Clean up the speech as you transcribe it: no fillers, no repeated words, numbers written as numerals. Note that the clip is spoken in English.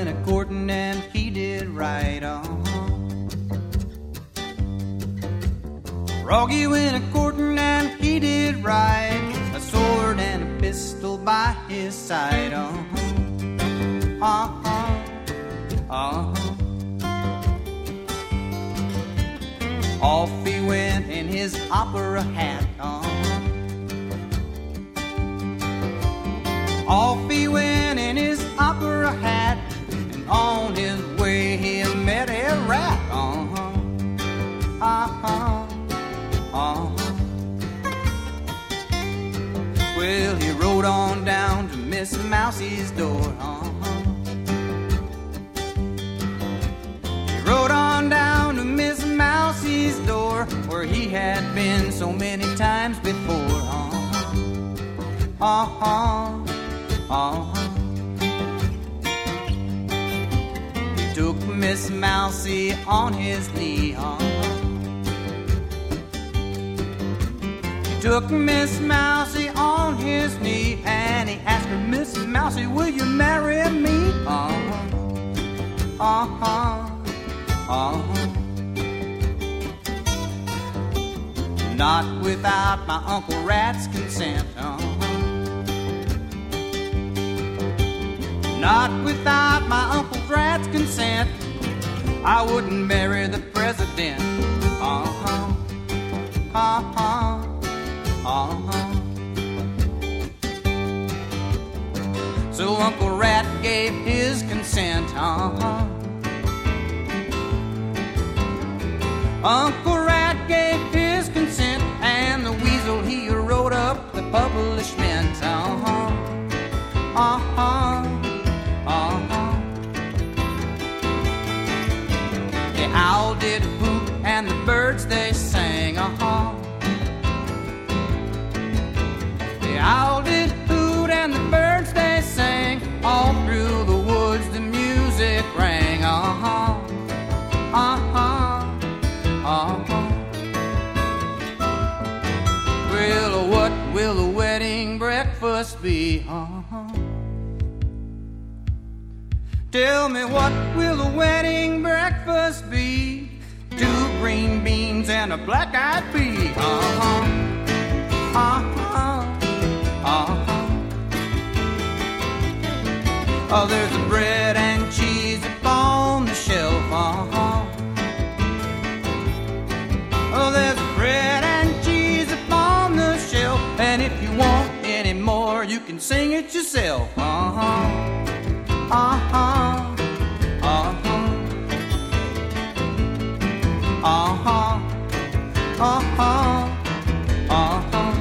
went a-courtin' and he did right, Froggy went a-courtin' and he did right, a sword and a pistol by his side, Off he went in his opera hat, Off he went in his opera hat, and on his way he met a rat, Well, he rode on down to Miss Mousie's door, He rode on down to Miss Mousie's door, where he had been so many times before, He took Miss Mousie on his knee, He took Miss Mousie on his knee, and he asked her, Miss Mousie, will you marry me? Not without my Uncle Rat's consent, Not without my Uncle Rat's consent, I wouldn't marry the president, So Uncle Rat gave his consent, Uncle Rat gave his consent, and the weasel he wrote up the publishment, The owl did hoot and the birds they sang, The owl did hoot and the birds they sang, all through the woods the music rang, Well, what will the wedding breakfast be, Tell me, what will the wedding breakfast be? 2 green beans and a black-eyed pea, Oh, there's a bread and cheese upon the shelf, Oh, there's bread and cheese upon the shelf, and if you want any more, you can sing it yourself, Uh-huh.